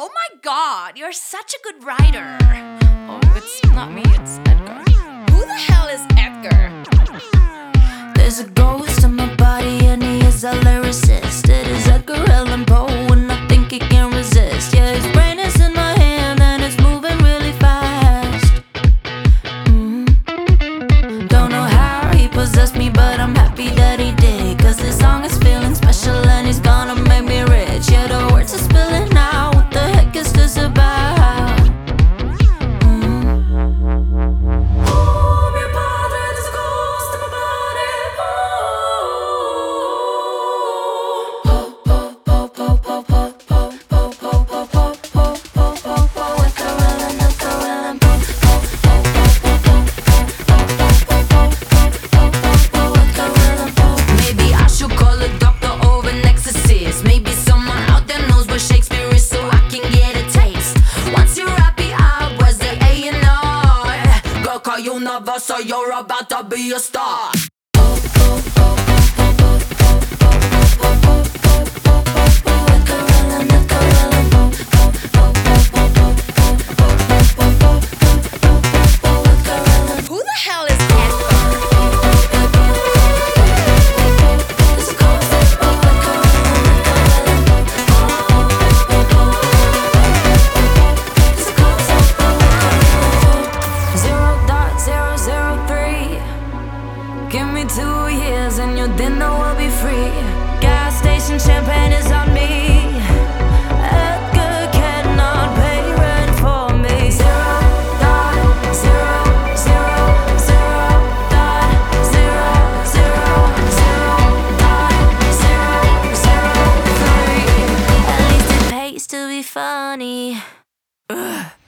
Oh my god, you're such a good writer. Oh, it's not me, it's Edgar. Who the hell is Edgar? There's a ghost in my body and he is a lyricist. It is Edgar Allan Poe and I think he can resist. Yeah, his brain is in my hand and it's moving really fast. Don't know how he possessed me, but I'm happy that he did. Cause this song is feeling special and he's gonna make me rich. Yeah, the words are spilling out, what the heck is this about? So you're about to be a star. Who the hell is Edgar? Give me 2 years and your dinner will be free. Gas station champagne is on me. Edgar cannot pay rent for me. 0.000.003. At least it pays to be funny. Ugh.